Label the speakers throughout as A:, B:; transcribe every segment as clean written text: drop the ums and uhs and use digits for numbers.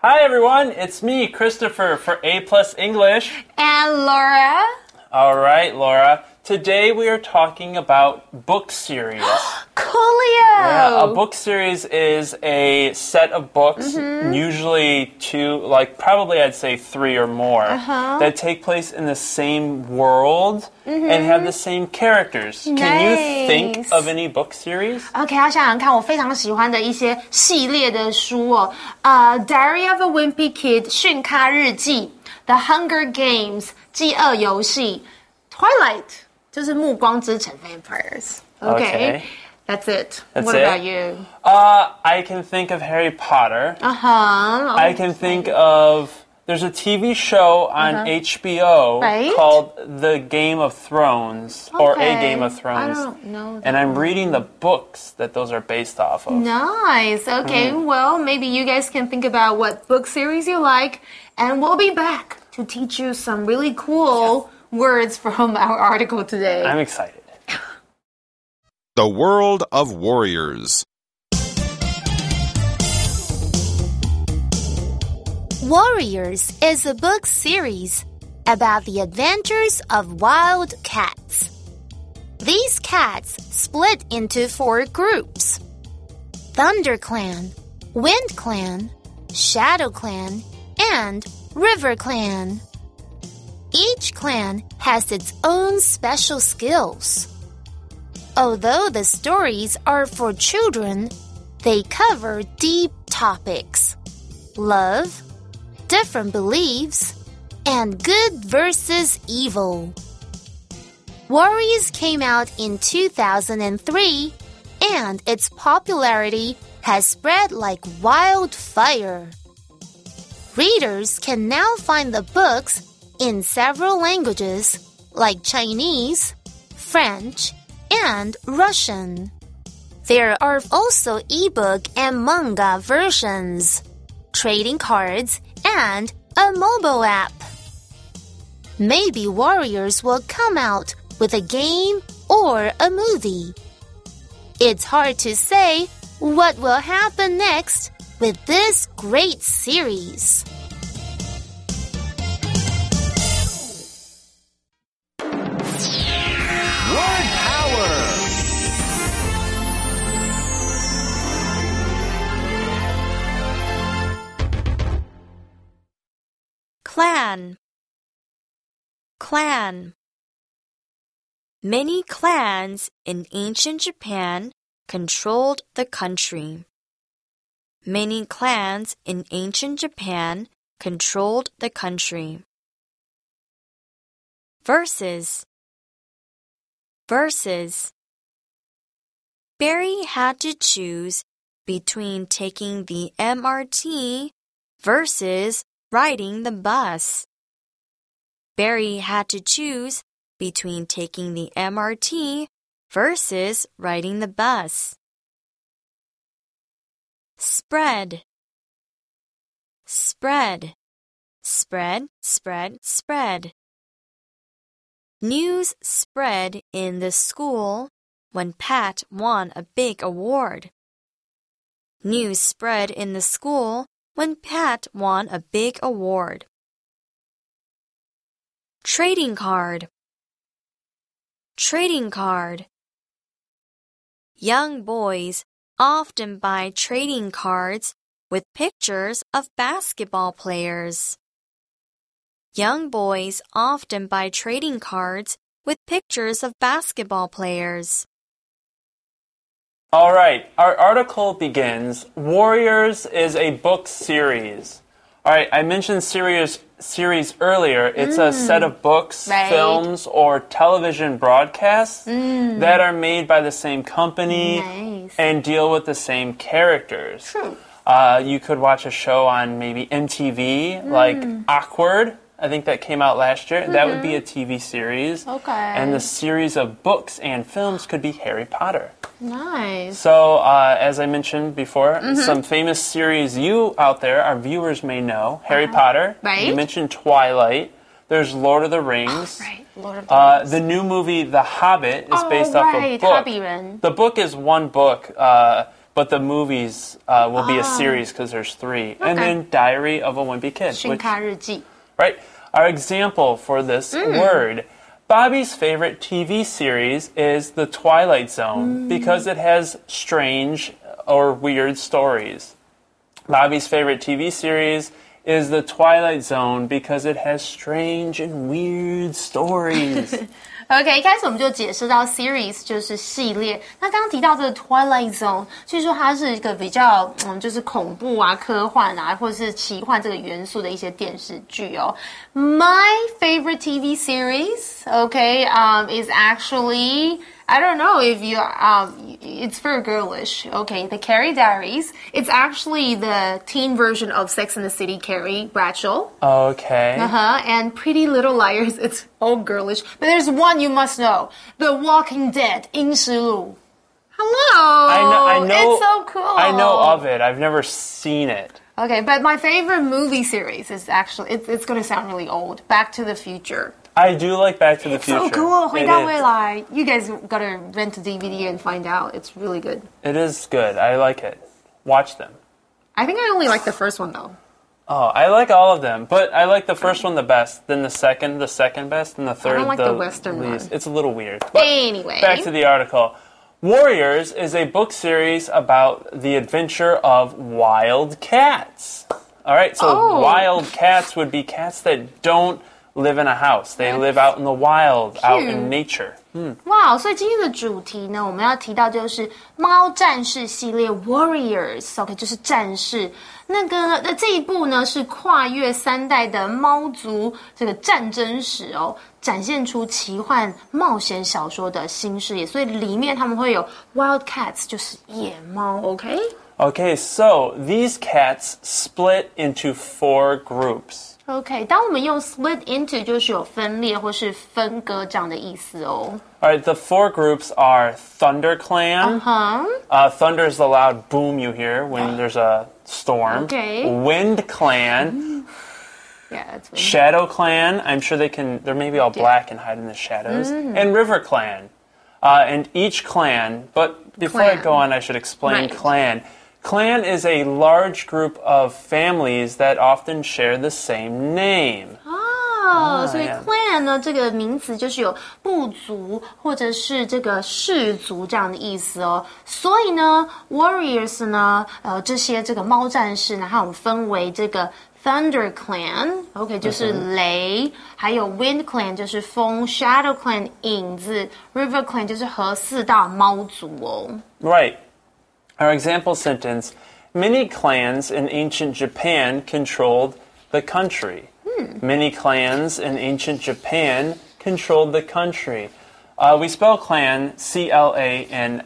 A: Hi everyone, it's me, Christopher, for A Plus English.
B: And Laura.
A: All right, Laura. Today we are talking about book series.
B: Coolio!
A: Yeah, a book series is a set of books, usually probably I'd say 3 or more, that take place in the same world and have the same characters. Can you think of any book series?
B: OK， 要想想看，我非常喜欢的一些系列的书哦。Diary of a Wimpy Kid 训咖日记 ，The Hunger Games 饥饿游戏 ，Twilight 就是暮光之城 Vampires。OK. That's it. What about you?
A: I can think of Harry Potter. I can think of... There's a TV show on HBO called The Game of Thrones, or A Game of Thrones.
B: I don't know.
A: And I'm reading the books that those are based off of.
B: Nice. Okay, well, maybe you guys can think about what book series you like, and we'll be back to teach you some really cool words from our article today.
A: I'm excited.
C: The World of Warriors.
D: Warriors is a book series about the adventures of wild cats. These cats split into 4 groups: Thunder Clan, Wind Clan, Shadow Clan, and River Clan. Each clan has its own special skills. Although the stories are for children, they cover deep topics: love, different beliefs, and good versus evil. Warriors came out in 2003, and its popularity has spread like wildfire. Readers can now find the books in several languages like Chinese, French, and Russian. There are also ebook and manga versions, trading cards, and a mobile app. Maybe Warriors will come out with a game or a movie. It's hard to say what will happen next with this great series.
C: Word Power!
E: Clan. Clan. Many clans in ancient Japan controlled the country. Many clans in ancient Japan controlled the country. Verses. Verses. Barry had to choose between taking the MRT versus riding the bus. Barry had to choose between taking the MRT versus riding the bus. Spread. Spread. Spread, spread, spread. News spread in the school when Pat won a big award. News spread in the school when Pat won a big award. Trading card. Trading card. Young boys often buy trading cards with pictures of basketball players. Young boys often buy trading cards with pictures of basketball players.
A: All right, our article begins, Warriors is a book series. All right, I mentioned series earlier. It's a set of books, films, or television broadcasts that are made by the same company and deal with the same characters.
B: True.
A: You could watch a show on maybe MTV, like Awkward. I think that came out last year. That would be a TV series.
B: Okay.
A: And the series of books and films could be Harry Potter.
B: Nice.
A: So, as I mentioned before, some famous series you out there, our viewers may know. Harry Potter.
B: Right.
A: You mentioned Twilight. There's Lord of the Rings.
B: Lord of the Rings.
A: The new movie, The Hobbit, is based off a book.
B: 哈比人.
A: The book is one book. but the movies will be a series because there's 3. And then Diary of a Wimpy Kid.
B: 训咖日记
A: Right. Our example for this word. Bobby's favorite TV series is The Twilight Zone because it has strange or weird stories. Bobby's favorite TV series is The Twilight Zone because it has strange and weird stories.
B: OK， 一开始我们就解释到 series 就是系列。那刚刚提到这个 Twilight Zone， 据说它是一个比较就是恐怖啊、科幻啊，或者是奇幻这个元素的一些电视剧哦。My favorite TV series, okay, is actually I don't know if you it's very girlish. Okay, the Carrie Diaries. It's actually the teen version of Sex and the City. Carrie Bradshaw.
A: Okay.
B: And Pretty Little Liars. It's all girlish. But there's one you must know: The Walking Dead. 阴尸路. Hello.
A: I know.
B: It's so cool.
A: I know of it. I've never seen it.
B: Okay, but my favorite movie series is actually it's going to sound really old. Back to the Future.
A: I do like Back to the
B: It's
A: Future.
B: so cool. 回到未
A: It
B: 来. You guys gotta rent a DVD and find out. It's really good.
A: is good. I like it. Watch them.
B: I think I only like the first one though.
A: Oh, I like all of them, but I like the first one the best, then the second best, and the third
B: don't like
A: the
B: the Western
A: least.
B: one.
A: It's a little weird. But
B: Anyway.
A: back to the article. Warriors is a book series about the adventure of wild cats. All right, so wild cats would be cats that don't live in a house. They live out in the wild, out in nature.
B: 哇，所以今天的主题呢，我们要提到就是猫战士系列 Warriors，OK， 就是战士。那这一部呢是跨越3代的猫族这个战争史哦，展现出奇幻冒险小说的新视野。所以里面他们会有 wild cats， 就是野猫 ，OK？
A: Okay, so these cats split into 4 groups.
B: OK， 当我们用 split into 就是有分裂或是分割这样的意思哦。
A: All right, the 4 groups are Thunder Clan. Thunder is the loud boom you hear when there's a storm.
B: Okay.
A: Wind Clan.
B: Yeah, that's weird.
A: Shadow Clan. I'm sure they're maybe all black and hide in the shadows. And River Clan. And each clan, but before I go on, I should explain clan. Clan is a large group of families that often share the same name.
B: 所以 clan 呢这个名词就是有部族或者是这个氏族这样的意思哦。所以呢 warriors 呢这些这个猫战士呢，它我们分为这个 Thunder Clan，OK， 就是雷，还有 Wind Clan 就是风 ，Shadow Clan 影子 ，River Clan 就是河4大猫族哦。
A: Right. Our example sentence: Many clans in ancient Japan controlled the country. Many clans in ancient Japan controlled the country. We spell clan C-L-A-N,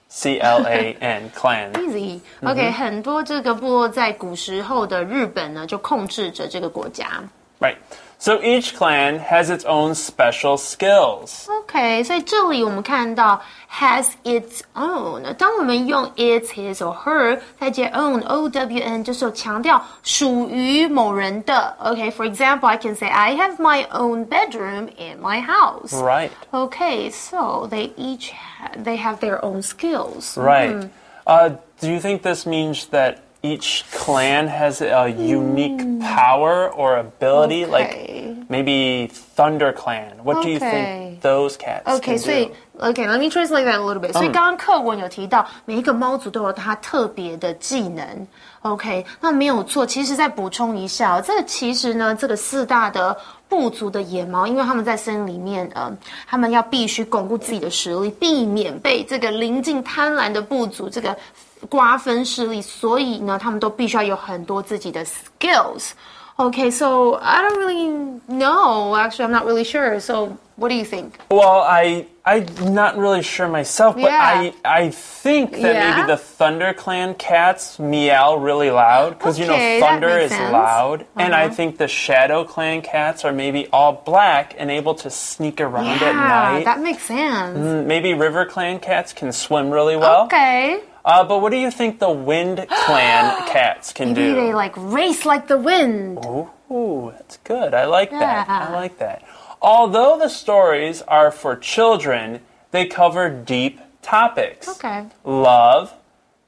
A: clan.
B: Easy. OK， 很多这个部落在古时候的日本呢，就控制着这个国家。
A: Right. So each clan has its own special skills.
B: OK， 所以这里我们看到 has its own。当我们用 its、his or her 再接 own O-W-N， 就是有强调属于某人的。OK，for example, I can say I have my own bedroom in my house.
A: Right.
B: OK, so they have their own skills.
A: Right. Do you think this means that each clan has a unique power or ability? Like maybe Thunder Clan. What do you think those cats can do?
B: 所以 let me translate that a little bit. 所以刚刚课文有提到，每一个猫族都有它特别的技能。OK， 那没有错。其实再补充一下，这个其实呢，这个4大的部族的野猫，因为他们在森林里面，他们要必须巩固自己的实力，避免被这个临近贪婪的部族这个瓜分势力，所以呢，他们都必须要有很多自己的 skills。Okay, so I don't really know. Actually, I'm not really sure. So, what do you think?
A: Well, I'm not really sure myself, but I think that maybe the Thunder Clan cats meow really loud because you know thunder is loud, and I think the Shadow Clan cats are maybe all black and able to sneak around at night.
B: Yeah, that makes sense.
A: Maybe River Clan cats can swim really well.
B: Okay.
A: But what do you think the Wind Clan cats can do?
B: Maybe they like race like the wind.
A: Ooh, that's good. I like that. I like that. Although the stories are for children, they cover deep topics.
B: Okay.
A: Love,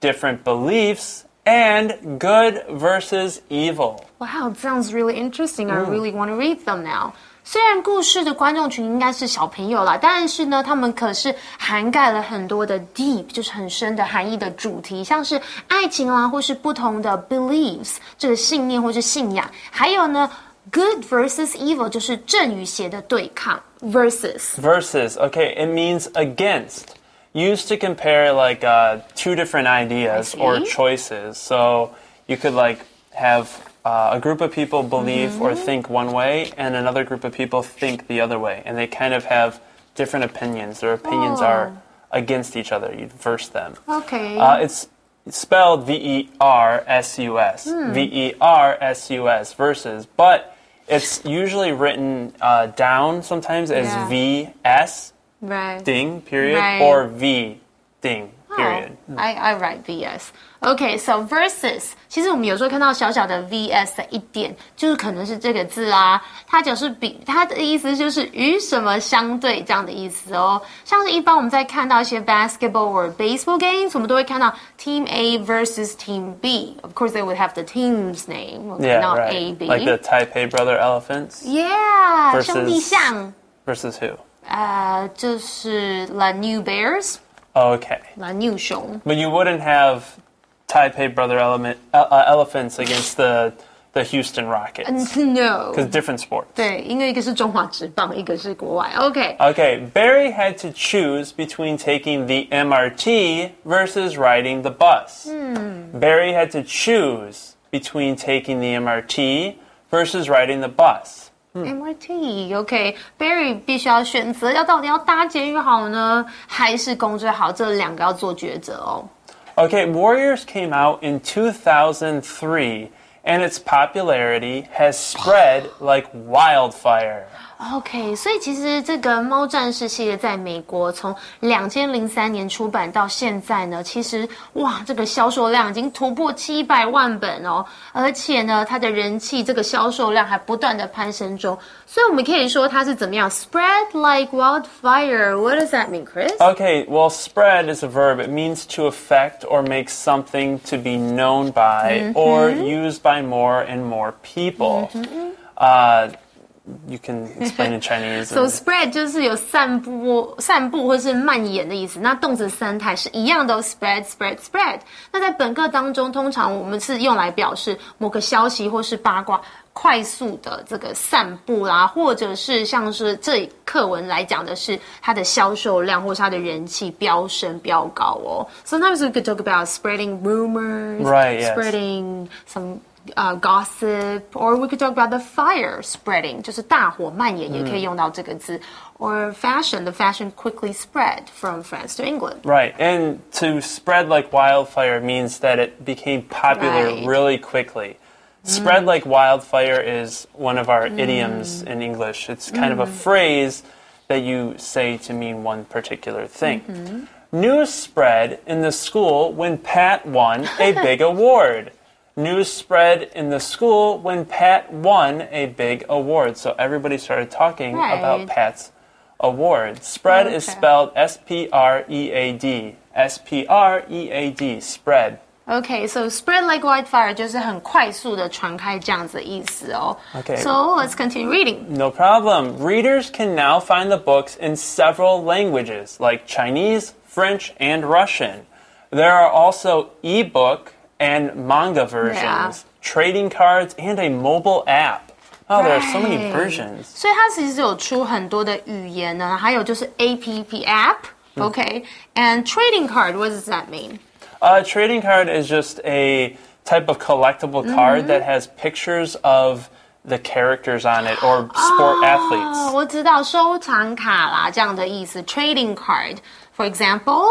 A: different beliefs, and good versus evil.
B: Wow, sounds really interesting. I really want to read them now. 虽然故事的观众群应该是小朋友啦，但是呢，他们可是涵盖了很多的 deep， 就是很深的含义的主题，像是爱情啦，或是不同的 beliefs， 这个信念或是信仰，还有呢 good versus evil， 就是正与邪的对抗 versus.
A: Versus, okay, it means against. Used to compare like two different ideas or choices. So you could like have a group of people believe or think one way, and another group of people think the other way, and they kind of have different opinions. Their opinions are against each other. You'd verse them.
B: Okay.
A: It's spelled V-E-R-S-U-S. V-E-R-S-U-S, versus. But it's usually written down sometimes as V-S,
B: right.
A: ding, period,
B: Right.
A: or V, ding, period.
B: I write VS. Okay, so versus. 其实我们有时候看到小小的 VS 的一点，就是可能是这个字啊，它就是比它的意思就是与什么相对这样的意思哦。像是一般我们在看到一些 basketball or baseball games， 我们都会看到 Team A versus Team B. Of course, they would have the team's name, okay, not
A: right.
B: A B.
A: Like the Taipei Brother Elephants.
B: Yeah,
A: Versus-
B: 兄弟象。
A: Versus who?
B: 就是 La New Bears,
A: Oh, okay.
B: La New 熊。
A: But you wouldn't have Taipei Brother Elephants against the Houston Rockets.
B: No.
A: Because different sports.
B: 对，因为一个是中华职棒，一个是国外。OK，
A: Okay, Barry had to choose between taking the MRT versus riding the bus. Barry had to choose between taking the MRT versus riding the bus.
B: MRT，OK，Barry 必须要选择，到底要搭捷运好呢，还是公车好？这两个要做抉择哦。
A: Okay, Warriors came out in 2003, and its popularity has spread like wildfire.
B: OK， 所以其实这个猫战士系列在美国从2003年出版到现在呢，其实哇，这个销售量已经突破700万本哦，而且呢，它的人气这个销售量还不断的攀升中，所以我们可以说它是怎么样 spread like wildfire. What does that mean, Chris?
A: Okay, well, spread is a verb. It means to affect or make something to be known by or used by more and more people. You can explain in Chinese.
B: So spread 就是有散布或是蔓延的意思。那动词三态是一样的，spread spread spread。那在本课当中，通常我们是用来表示某个消息或是八卦快速的这个散布啦，或者是像是这课文来讲的是它的销售量或是它的人气飙升飙高哦。Sometimes we could talk about spreading rumors,
A: Right, yes.
B: spreading some gossip, or we could talk about the fire spreading, 就是大火蔓延，也可以用到这个字。Or fashion, the fashion quickly spread from France to England.
A: Right, and to spread like wildfire means that it became popular
B: Right.
A: really quickly. Spread like wildfire is one of our idioms in English. It's kind of a phrase that you say to mean one particular thing. News spread in the school when Pat won a big award. News spread in the school when Pat won a big award. So everybody started talking about
B: Right.
A: Pat's award. Spread is
B: Okay.
A: spelled S-P-R-E-A-D. S-P-R-E-A-D. Spread.
B: Okay, so spread like wildfire 就是很快速的传开这样子的意思哦。
A: Okay.
B: So let's continue reading.
A: No problem. Readers can now find the books in several languages, like Chinese, French, and Russian. There are also e-book and manga versions, trading cards, and a mobile app. Oh, there are so many
B: Right.
A: versions.
B: 所以它其实有出很多的语言呢，还有就是 APP app, and trading card, what does that mean?
A: Trading card is just a type of collectible card that has pictures of the characters on it or sport athletes.
B: 我知道收藏卡啦这样的意思 ，trading card. For example,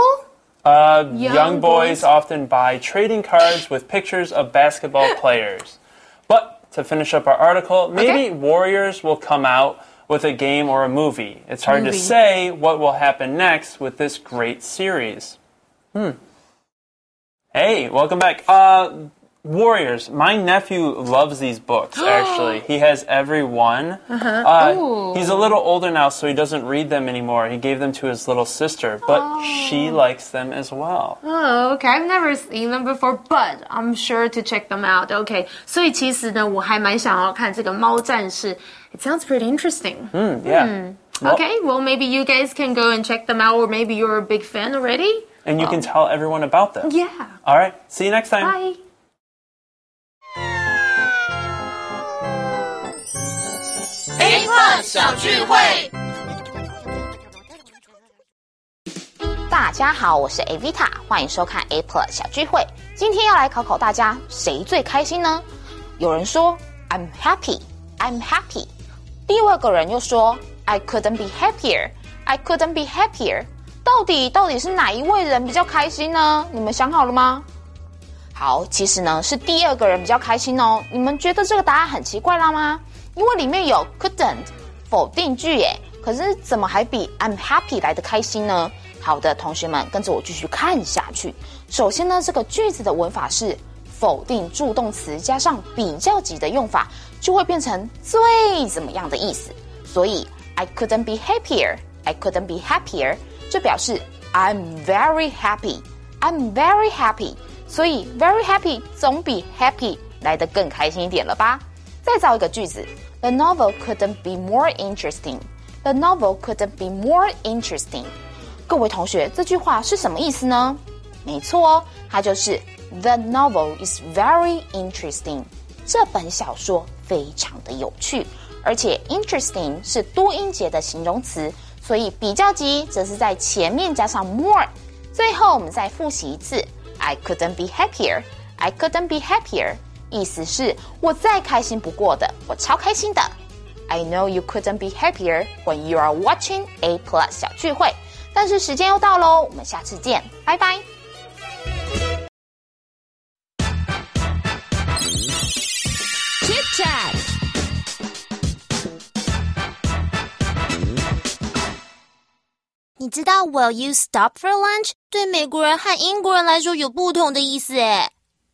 A: Young boys often buy trading cards with pictures of basketball players. But to finish up our article, maybe Warriors will come out with a game or a movie. It's hard to say what will happen next with this great series. Hey, welcome back. Warriors. My nephew loves these books, actually. He has every one. He's a little older now, so he doesn't read them anymore. He gave them to his little sister, but she likes them as well.
B: Oh, okay. I've never seen them before, but I'm sure to check them out. Okay. 所以其实呢，我还蛮想要看这个猫战士. It sounds pretty interesting.
A: Yeah.
B: Okay, well, maybe you guys can go and check them out, or maybe you're a big fan already.
A: And you can tell everyone about them.
B: Yeah.
A: All right. See you next time.
B: Bye.
F: A+ 小聚会，
G: 大家好，我是 Avita， 欢迎收看 A+ 小聚会。今天要来考考大家，谁最开心呢？有人说 I'm happy, I'm happy。另外一个人又说 I couldn't be happier, I couldn't be happier。到底是哪一位人比较开心呢？你们想好了吗？好，其实呢是第二个人比较开心哦。你们觉得这个答案很奇怪啦吗？因为里面有 couldn't 否定句耶，可是怎么还比 I'm happy 来得开心呢？好的，同学们跟着我继续看下去。首先呢，这个句子的文法是否定助动词加上比较级的用法，就会变成最怎么样的意思。所以 I couldn't be happier, I couldn't be happier 就表示 I'm very happy, I'm very happy。所以 very happy 总比 happy 来得更开心一点了吧？再造一个句子 The novel couldn't be more interesting. The novel couldn't be more interesting. 各位同学，这句话是什么意思呢？没错哦，它就是 The novel is very interesting. 这本小说非常的有趣，而且 interesting 是多音节的形容词，所以比较级则是在前面加上 more。最后我们再复习一次 I couldn't be happier. I couldn't be happier.意思是我再开心不过的，我超开心的。I know you couldn't be happier when you are watching A+ 小聚会。但是时间又到喽，我们下次见，拜拜。
F: Chit Chat。
D: 你知道 Will you stop for lunch 对美国人和英国人来说有不同的意思耶。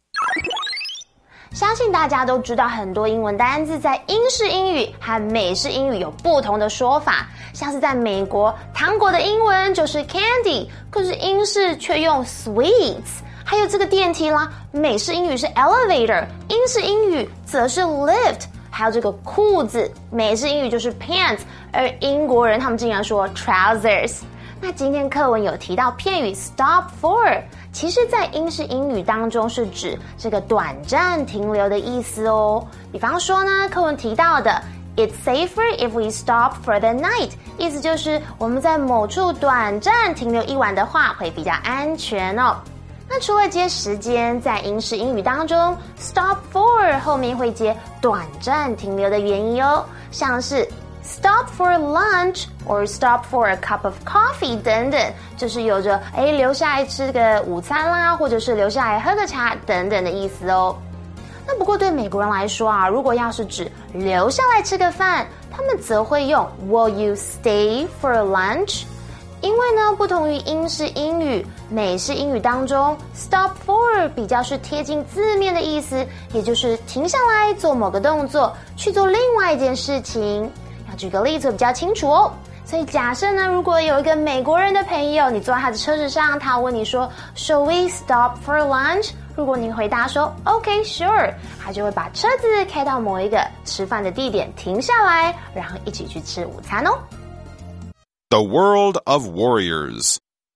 B: 相信大家都知道很多英文单字在英式英语和美式英语有不同的说法，像是在美国糖果的英文就是 candy， 可是英式却用 sweets。还有这个电梯啦，美式英语是 elevator， 英式英语则是 lift。还有这个裤子，美式英语就是 pants， 而英国人他们竟然说 trousers。那今天课文有提到片语 stop for， 其实在英式英语当中是指这个短暂停留的意思哦。比方说呢，课文提到的 It's safer if we stop for the night， 意思就是我们在某处短暂停留一晚的话会比较安全哦。那除了接时间，在英式英语当中 stop for 后面会接短暂停留的原因哦，像是Stop for lunch or stop for a cup of coffee 等等，就是有着留下来吃个午餐啦，或者是留下来喝个茶等等的意思哦。那不过对美国人来说啊，如果要是指留下来吃个饭，他们则会用 Will you stay for lunch？ 因为呢，不同于英式英语，美式英语当中 stop for 比较是贴近字面的意思，也就是停下来做某个动作，去做另外一件事情。要举个例子比较清楚哦。所以假设呢，如果有一个美国人的朋友，你坐在他的车子上，他问你说 Shall we stop for lunch？ 如果你回答说 OK sure， 他就会把车子开到某一个吃饭的地点停下来，然后一起去吃午餐哦。
C: The World of Warriors.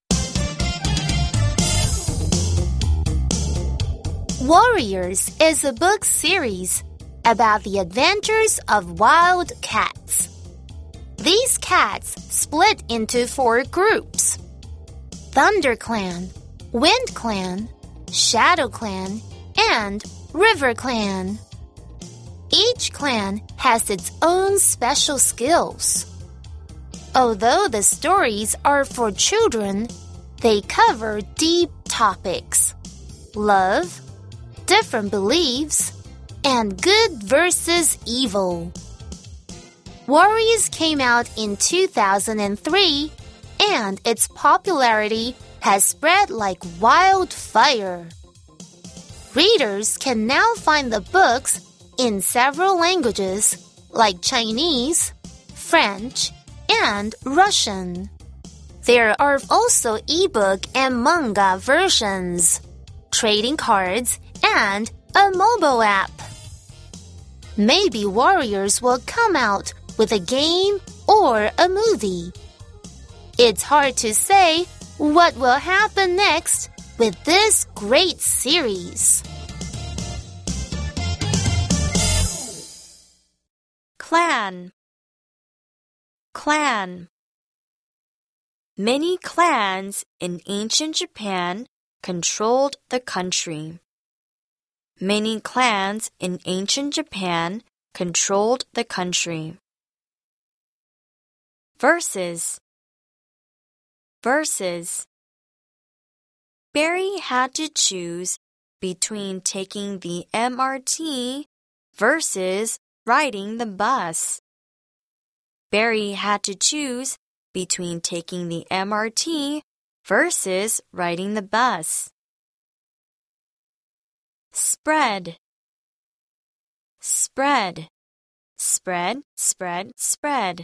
D: Warriors is a book series about the adventures of wild cats. These cats split into 4 groups: Thunder Clan, Wind Clan, Shadow Clan, and River Clan. Each clan has its own special skills. Although the stories are for children, they cover deep topics: love, different beliefs, and good versus evil. Warriors came out in 2003, and its popularity has spread like wildfire. Readers can now find the books in several languages like Chinese, French, and Russian. There are also ebook and manga versions, trading cards, and a mobile app. Maybe Warriors will come out with a game or a movie. It's hard to say what will happen next with this great series.
E: Clan. Clan. Many clans in ancient Japan controlled the country. Many clans in ancient Japan controlled the country. Verses. Verses. Barry had to choose between taking the MRT versus riding the bus. Barry had to choose between taking the MRT versus riding the bus. Spread. Spread. Spread, spread, spread.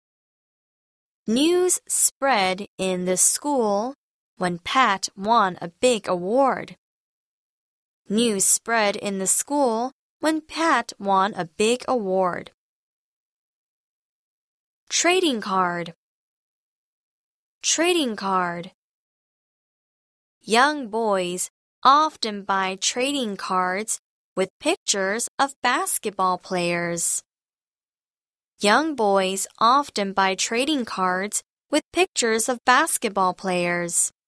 E: News spread in the school when Pat won a big award. News spread in the school when Pat won a big award. Trading card. Trading card. Young boys often buy trading cards with pictures of basketball players. Young boys often buy trading cards with pictures of basketball players.